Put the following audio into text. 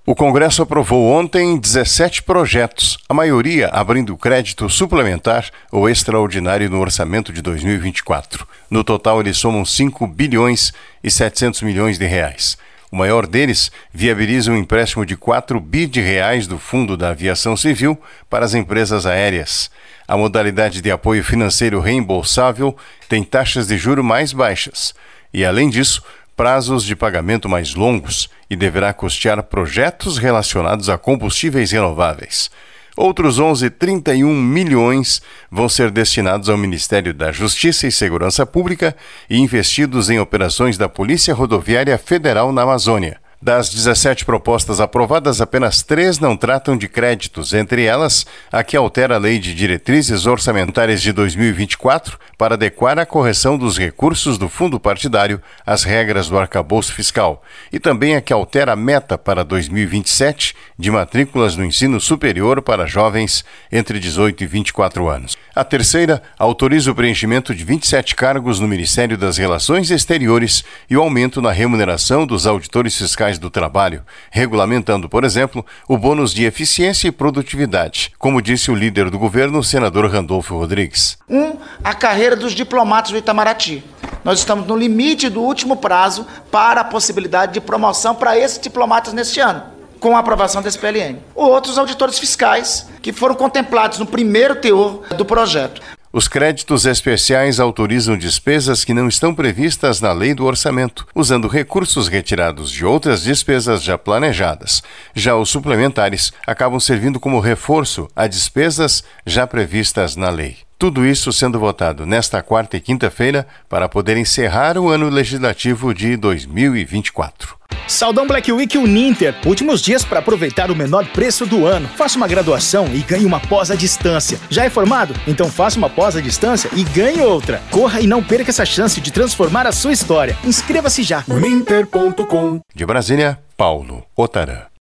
O Congresso aprovou ontem 17 projetos, a maioria abrindo crédito suplementar ou extraordinário no orçamento de 2024. No total, eles somam 5 bilhões e 700 milhões de reais. O maior deles viabiliza um empréstimo de 4 bi de reais do Fundo da Aviação Civil para as empresas aéreas. A modalidade de apoio financeiro reembolsável tem taxas de juros mais baixas e, além disso, prazos de pagamento mais longos e deverá custear projetos relacionados a combustíveis renováveis. Outros 11,31 milhões vão ser destinados ao Ministério da Justiça e Segurança Pública e investidos em operações da Polícia Rodoviária Federal na Amazônia. Das 17 propostas aprovadas, apenas 3 não tratam de créditos, entre elas a que altera a Lei de Diretrizes Orçamentárias de 2024 para adequar a correção dos recursos do fundo partidário às regras do arcabouço fiscal, e também a que altera a meta para 2027 de matrículas no ensino superior para jovens entre 18 e 24 anos. A terceira autoriza o preenchimento de 27 cargos no Ministério das Relações Exteriores e o aumento na remuneração dos auditores fiscais do trabalho, regulamentando, por exemplo, o bônus de eficiência e produtividade, como disse o líder do governo, o senador Randolfo Rodrigues. A carreira dos diplomatas do Itamaraty. Nós estamos no limite do último prazo para a possibilidade de promoção para esses diplomatas neste ano, com a aprovação desse PLN. Outros auditores fiscais que foram contemplados no primeiro teor do projeto. Os créditos especiais autorizam despesas que não estão previstas na lei do orçamento, usando recursos retirados de outras despesas já planejadas. Já os suplementares acabam servindo como reforço a despesas já previstas na lei. Tudo isso sendo votado nesta quarta e quinta-feira para poder encerrar o ano legislativo de 2024. Saldão Black Week Uninter. Últimos dias para aproveitar o menor preço do ano. Faça uma graduação e ganhe uma pós à distância. Já é formado? Então faça uma pós à distância e ganhe outra. Corra e não perca essa chance de transformar a sua história. Inscreva-se já. Uninter.com. De Brasília, Paulo Otarã.